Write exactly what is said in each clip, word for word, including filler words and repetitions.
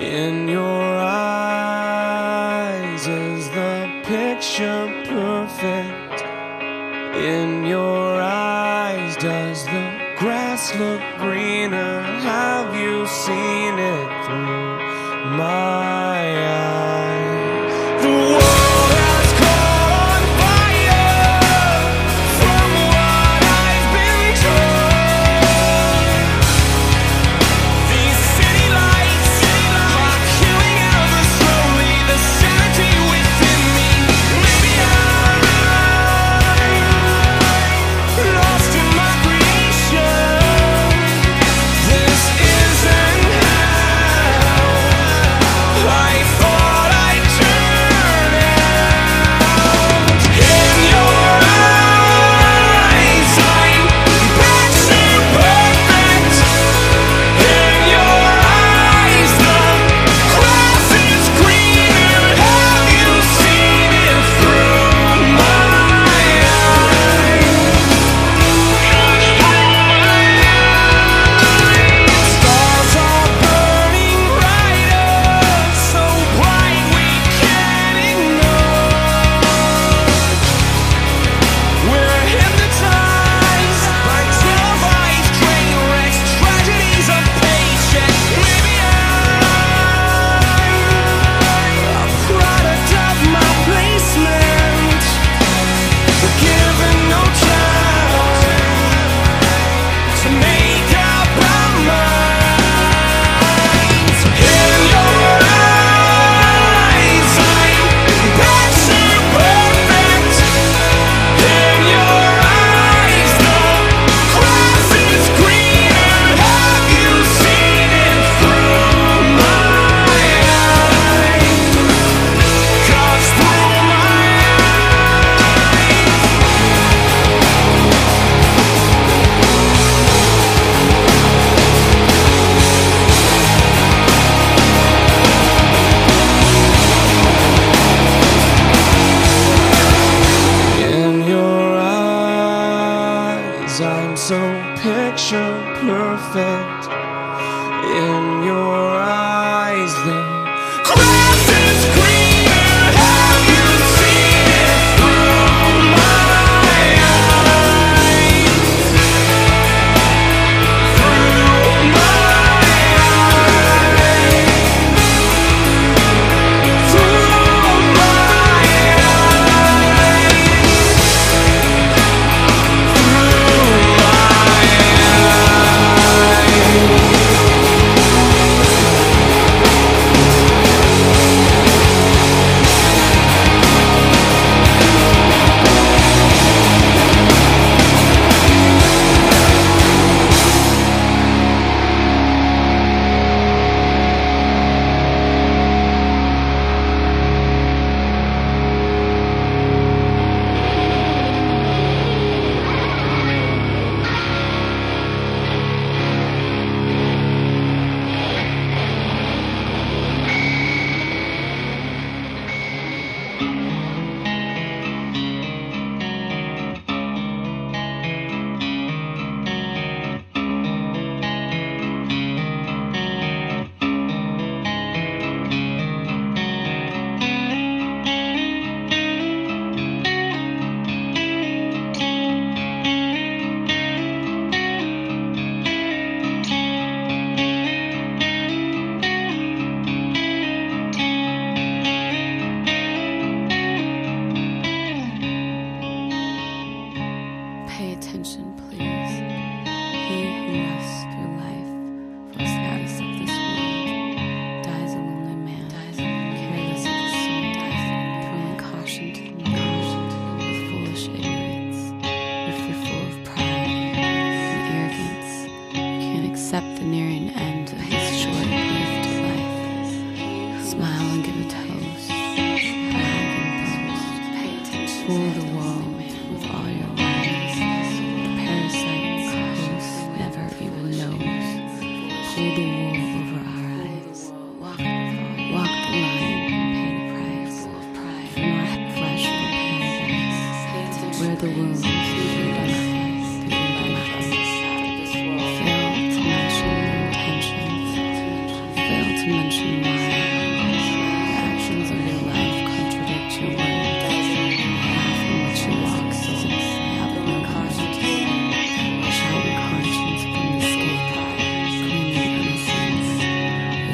In your eyes is the picture perfect. In your eyes does the grass look greener? Have you seen it through my eyes? The world has caught on fire from what I've been told. These city lights are killing ever slowly the sanity within me. Maybe I'm lost in my creation. This isn't how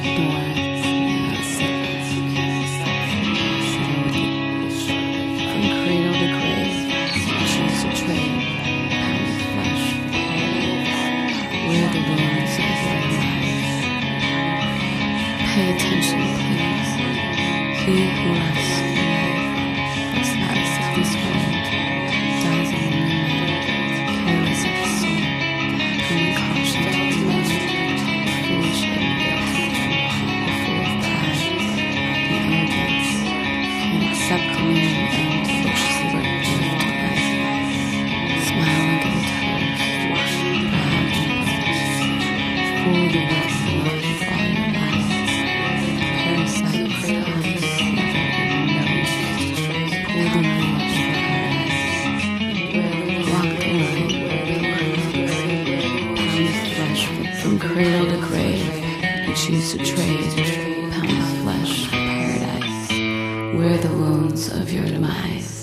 Pay attention, please. He who loves life, as lives of this world, dies in the moonlight, careless of the soul, and caution to the love, foolish ignorance, the fear of pride, and arrogance, can accept communion and deliciously live to life. Smile and give a toast, proud and bold, fool the world for love with all your life. Parasite for times, never even knows. Pour the more over paradise. Walk the line, pound of flesh from cradle to grave. You choose to trade, pound of flesh for paradise. Wear the wounds of your demise.